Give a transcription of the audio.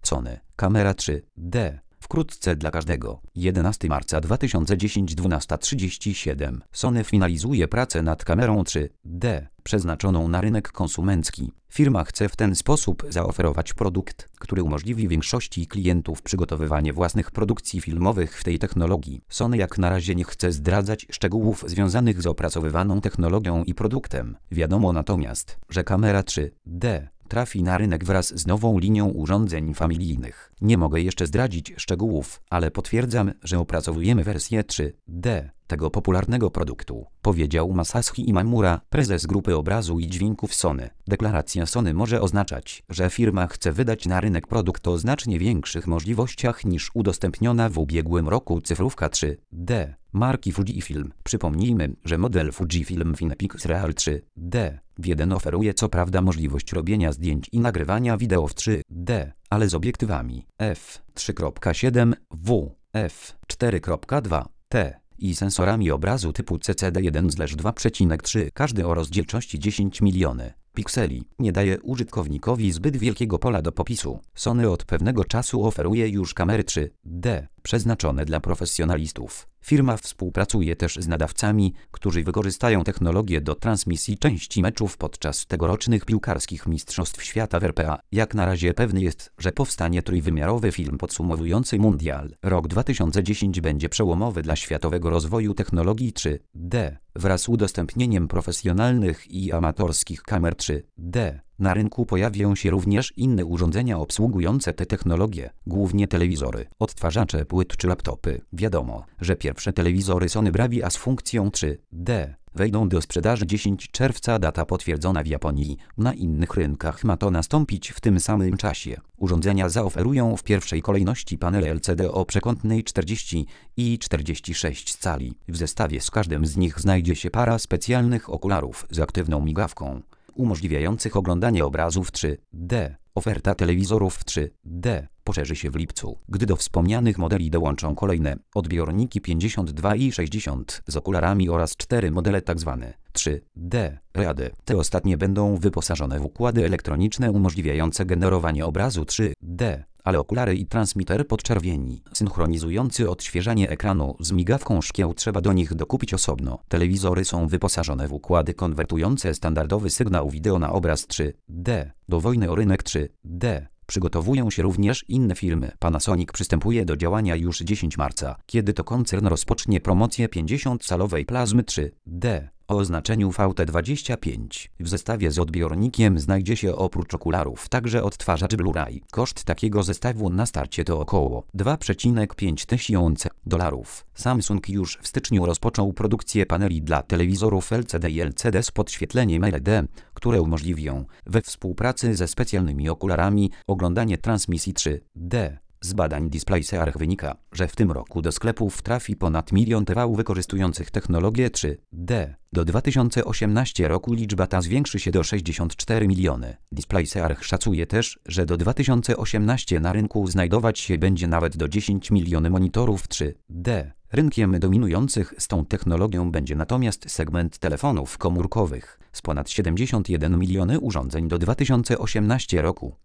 Sony. Kamera 3D. Wkrótce dla każdego. 11 marca 2010 12:37. Sony finalizuje pracę nad kamerą 3D, przeznaczoną na rynek konsumencki. Firma chce w ten sposób zaoferować produkt, który umożliwi większości klientów przygotowywanie własnych produkcji filmowych w tej technologii. Sony jak na razie nie chce zdradzać szczegółów związanych z opracowywaną technologią i produktem. Wiadomo natomiast, że kamera 3D trafi na rynek wraz z nową linią urządzeń familijnych. Nie mogę jeszcze zdradzić szczegółów, ale potwierdzam, że opracowujemy wersję 3D tego popularnego produktu, powiedział Masashi Imamura, prezes grupy obrazu i dźwięków Sony. Deklaracja Sony może oznaczać, że firma chce wydać na rynek produkt o znacznie większych możliwościach niż udostępniona w ubiegłym roku cyfrówka 3D marki Fujifilm. Przypomnijmy, że model Fujifilm Finepix Real 3D W1 oferuje co prawda możliwość robienia zdjęć i nagrywania wideo w 3D, ale z obiektywami f3.7W, f4.2T i sensorami obrazu typu CCD1/2,3, każdy o rozdzielczości 10 miliony pikseli. Nie daje użytkownikowi zbyt wielkiego pola do popisu. Sony od pewnego czasu oferuje już kamery 3D przeznaczone dla profesjonalistów. Firma współpracuje też z nadawcami, którzy wykorzystają technologię do transmisji części meczów podczas tegorocznych piłkarskich Mistrzostw Świata w RPA. Jak na razie pewny jest, że powstanie trójwymiarowy film podsumowujący Mundial. Rok 2010 będzie przełomowy dla światowego rozwoju technologii 3D. Wraz z udostępnieniem profesjonalnych i amatorskich kamer 3D na rynku pojawią się również inne urządzenia obsługujące te technologie, głównie telewizory, odtwarzacze płyt czy laptopy. Wiadomo, że pierwsze telewizory Sony Bravia z funkcją 3D wejdą do sprzedaży 10 czerwca, data potwierdzona w Japonii. Na innych rynkach ma to nastąpić w tym samym czasie. Urządzenia zaoferują w pierwszej kolejności panele LCD o przekątnej 40 i 46 cali. W zestawie z każdym z nich znajdzie się para specjalnych okularów z aktywną migawką, umożliwiających oglądanie obrazów 3D. Oferta telewizorów w 3D poszerzy się w lipcu, gdy do wspomnianych modeli dołączą kolejne odbiorniki 52 i 60 z okularami oraz 4 modele tzw. 3D RAD. Te ostatnie będą wyposażone w układy elektroniczne umożliwiające generowanie obrazu 3D, ale okulary i transmiter podczerwieni synchronizujący odświeżanie ekranu z migawką szkieł trzeba do nich dokupić osobno. Telewizory są wyposażone w układy konwertujące standardowy sygnał wideo na obraz 3D. Do wojny o rynek 3D przygotowują się również inne firmy. Panasonic przystępuje do działania już 10 marca, kiedy to koncern rozpocznie promocję 50-calowej plazmy 3D o oznaczeniu VT25. W zestawie z odbiornikiem znajdzie się oprócz okularów także odtwarzacz Blu-ray. Koszt takiego zestawu na starcie to około $2,5 tysiąca. Samsung już w styczniu rozpoczął produkcję paneli dla telewizorów LCD i LCD z podświetleniem LED, które umożliwią we współpracy ze specjalnymi okularami oglądanie transmisji 3D. Z badań DisplaySearch wynika, że w tym roku do sklepów trafi ponad 1 milion TV wykorzystujących technologię 3D. Do 2018 roku liczba ta zwiększy się do 64 miliony. DisplaySearch szacuje też, że do 2018 na rynku znajdować się będzie nawet do 10 milionów monitorów 3D. Rynkiem dominujących z tą technologią będzie natomiast segment telefonów komórkowych z ponad 71 miliony urządzeń do 2018 roku.